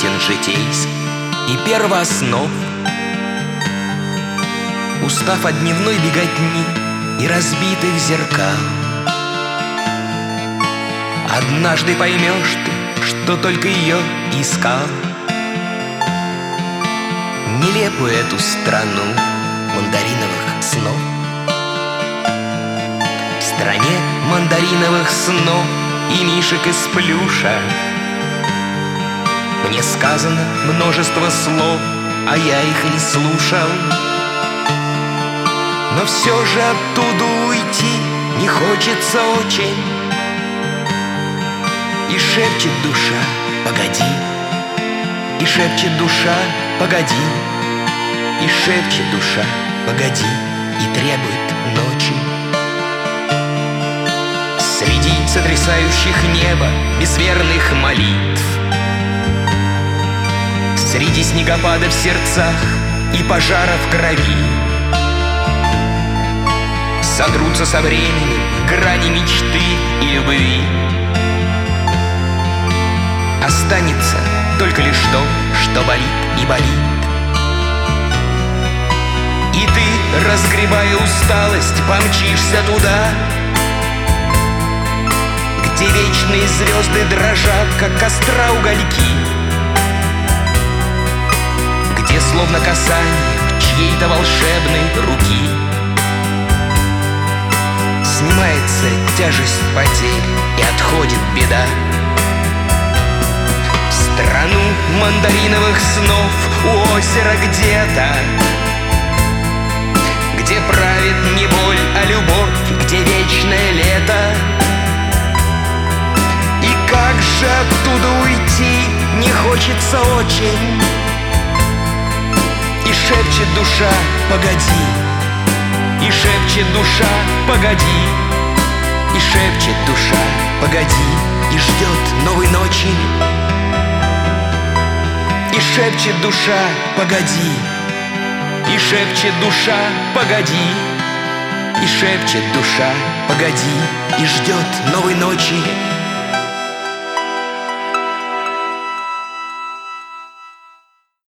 истин житейских и первооснов. Устав от дневной беготни и разбитых зеркал, однажды поймешь ты, что только ее искал. Нелепую эту страну мандариновых снов. В стране мандариновых снов и мишек из плюша мне сказано множество слов, а я их не слушал. Но все же оттуда уйти не хочется очень. И шепчет душа: погоди. И шепчет душа: погоди. И шепчет душа: погоди. И требует ночи. Среди сотрясающих небо безверных молитв, среди снегопада в сердцах и пожара в крови, сотрутся со временем грани мечты и любви. Останется только лишь то, что болит и болит. И ты, разгребая усталость, помчишься туда, где вечные звезды дрожат, как костра угольки, где словно касание чьей-то волшебной руки снимается тяжесть потерь и отходит беда. В страну мандариновых снов у озера где-то, где правит не боль, а любовь, где вечное лето. И как же оттуда уйти не хочется очень. И шепчет душа: погоди. И шепчет душа: погоди. И шепчет душа: погоди. И ждет новой ночи. И шепчет душа: погоди. И шепчет душа: погоди. И шепчет душа: погоди. И ждет новой ночи.